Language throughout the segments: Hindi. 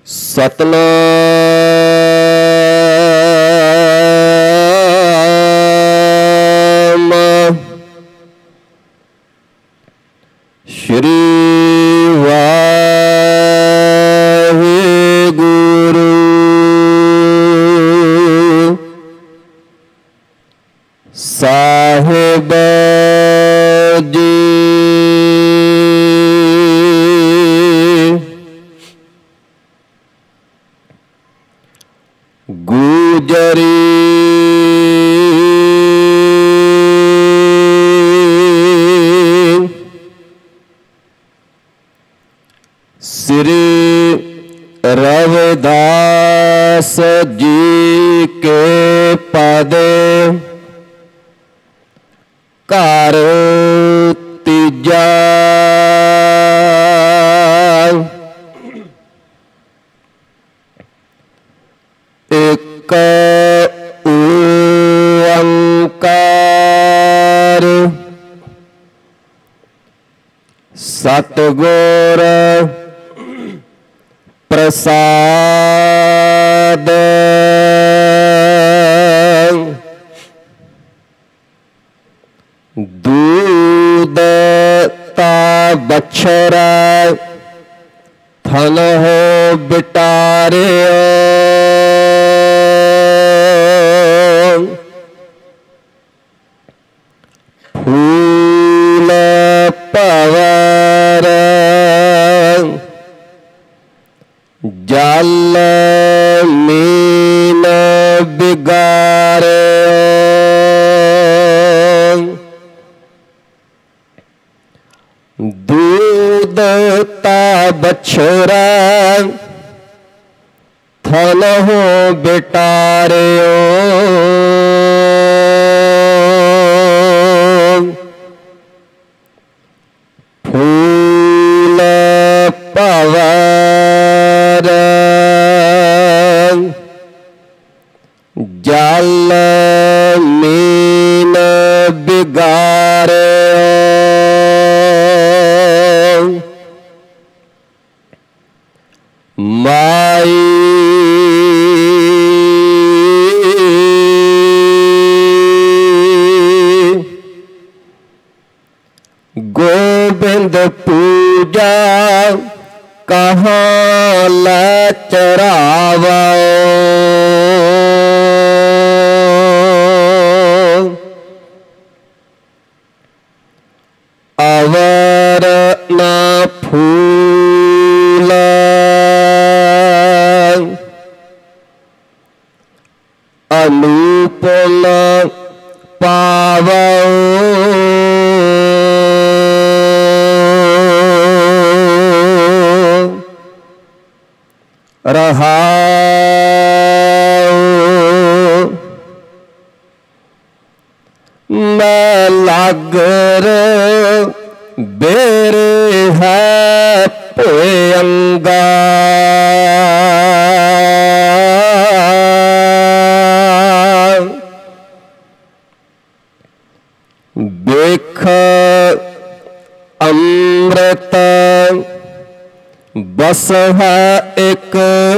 सतनाम श्री वाहिगुरु साहिब जी। गुजरी श्री रविदास जी के पद घर तीजा एक ओंकार सतगुर प्रसाद। दूध ता बछड़ा थन हो बिटारे फूल पवर जल मीन बिगारे। दूध ता बछड़ा थन हो बिटारे फूल पवर जल मीन बिगारे। माई गोविंद पूजा कहाँ ला चरावा। अवर ना फूल अनूप न पावो। रहाओ मैं लागर बेरे है पोयंगा। बेख अमृत बस है एक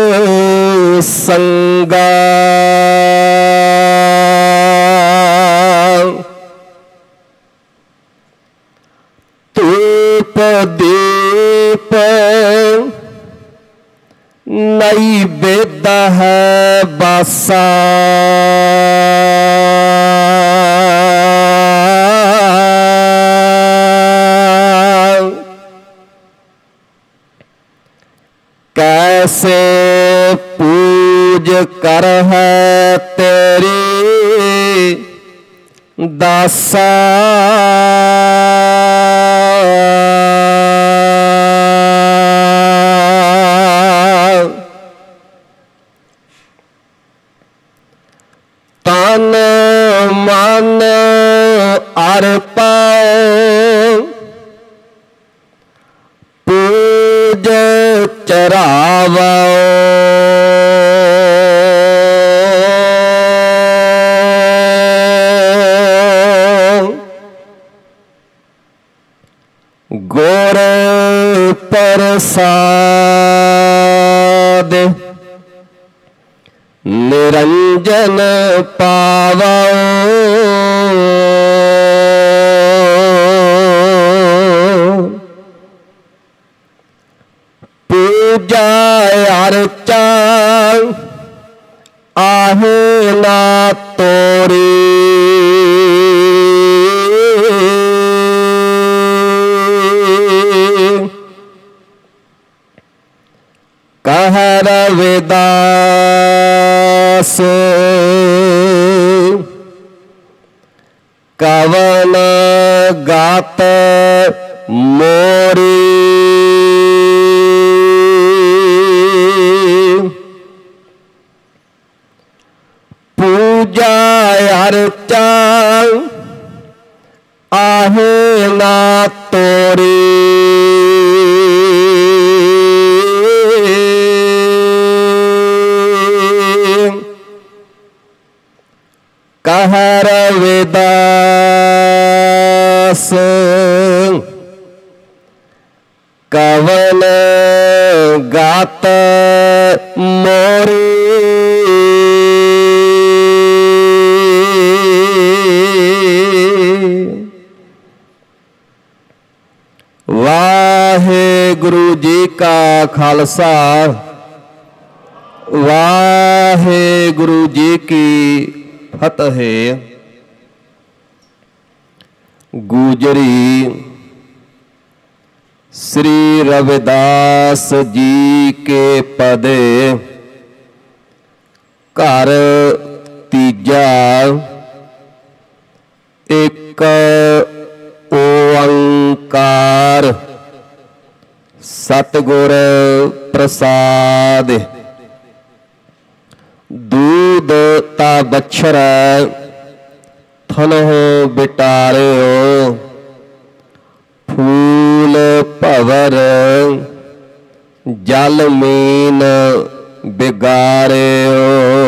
संगा। धूप दीप नैवेद्य है बासा। कैसे पूज कर है तेरी दासा। तन मन अर्पण पूज चरावा। गोर प्रसाद ਪ੍ਰਸਾਦਿ ਨਿਰੰਜਨ ਪਾਵਉ। ਪੂਜਾ ਅਰਚਾ ਆਹੇ ਨਾ ਤੋਰੀ। ਕਹਿ ਰਵਿਦਾਸ ਕਵਨ ਗਾਤ ਮੋਰੀ। ਪੂਜਾ ਅਰਚਾ ਆਹੇ ਨਾ ਤੋਰੀ। ਕਹਿ ਰਵਿਦਾਸ ਕਵਨ ਗਾਤ ਮੋਰੀ। ਵਾਹਿਗੁਰੂ ਜੀ ਕਾ ਖਾਲਸਾ ਵਾਹਿਗੁਰੂ ਜੀ ਕੀ ਫਤਿਹ। ਗੁਜਰੀ श्री रविदास जी के पदे घर तीजा एक ओंकार सतगुर प्रसाद। दूध ता बछर थनहो बिटारियो फूल भवर जल मीन बिगारियो।